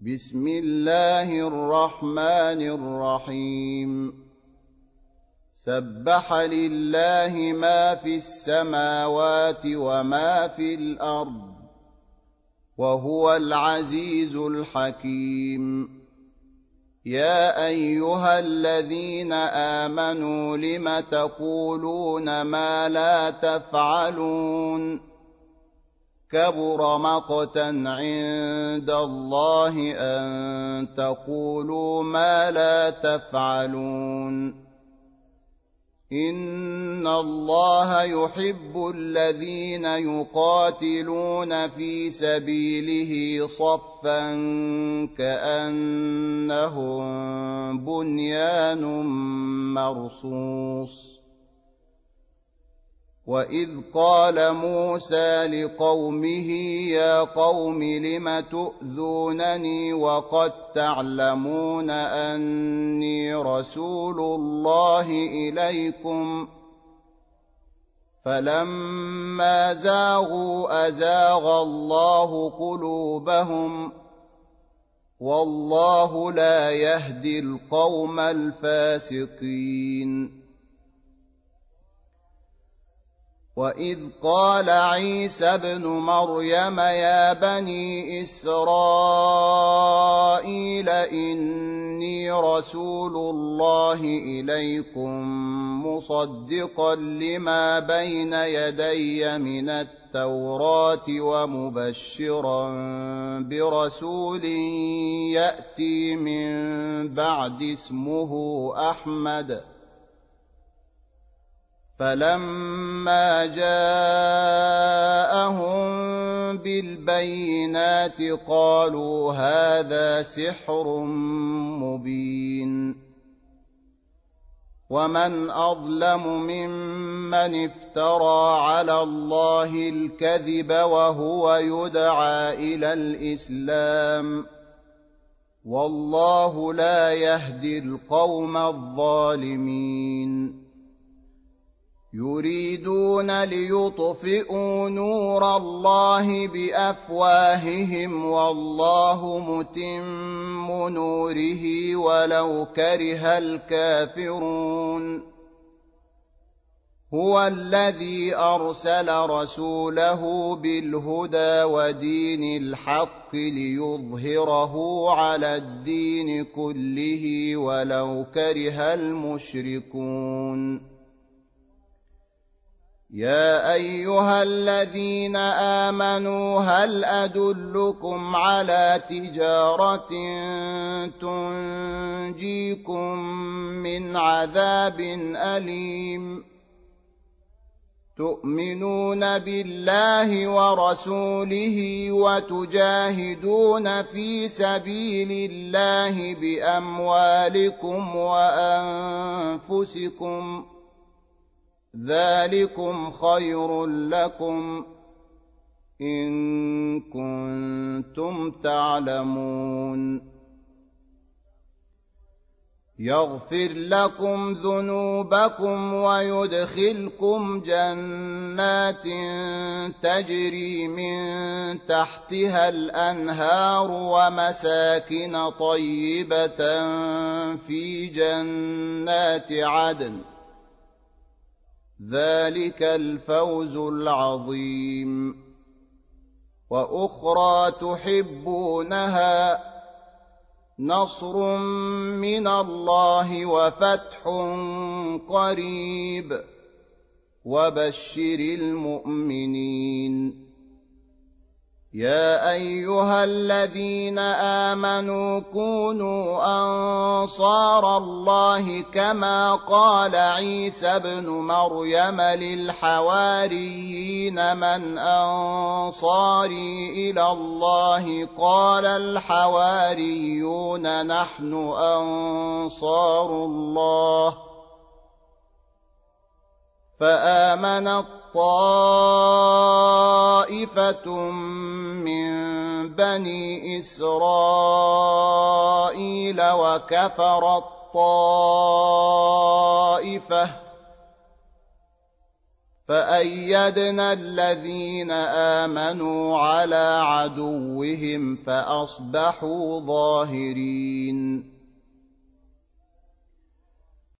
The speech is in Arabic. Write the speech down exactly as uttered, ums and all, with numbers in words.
بسم الله الرحمن الرحيم سبح لله ما في السماوات وما في الأرض وهو العزيز الحكيم يا أيها الذين آمنوا لم تقولون ما لا تفعلون كبر مقتا عند الله أن تقولوا ما لا تفعلون إن الله يحب الذين يقاتلون في سبيله صفا كأنهم بنيان مرصوص وإذ قال موسى لقومه يا قوم لم تؤذونني وقد تعلمون أني رسول الله إليكم فلما زاغوا أزاغ الله قلوبهم والله لا يهدي القوم الفاسقين وإذ قال عيسى ابن مريم يا بني إسرائيل إني رسول الله إليكم مصدقا لما بين يدي من التوراة ومبشرا برسول يأتي من بعد اسمه أحمد فلما جاءهم بالبينات قالوا هذا سحر مبين ومن أظلم ممن افترى على الله الكذب وهو يدعى إلى الإسلام والله لا يهدي القوم الظالمين يريدون ليطفئوا نور الله بأفواههم والله متم نوره ولو كره الكافرون هو الذي أرسل رسوله بالهدى ودين الحق ليظهره على الدين كله ولو كره المشركون يا أيها الذين آمنوا هل أدلكم على تجارة تنجيكم من عذاب أليم تؤمنون بالله ورسوله وتجاهدون في سبيل الله بأموالكم وأنفسكم ذلكم خير لكم إن كنتم تعلمون يغفر لكم ذنوبكم ويدخلكم جنات تجري من تحتها الأنهار ومساكن طيبة في جنات عدن ذلك الفوز العظيم وأخرى تحبونها نصر من الله وفتح قريب وبشر المؤمنين يا أيها الذين آمنوا كونوا أنصار الله كما قال عيسى ابن مريم للحواريين من أنصاري إلى الله قال الحواريون نحن أنصار الله فآمنت طائفة من بني إسرائيل وكفرت طائفة فأيدنا الذين آمنوا على عدوهم فأصبحوا ظاهرين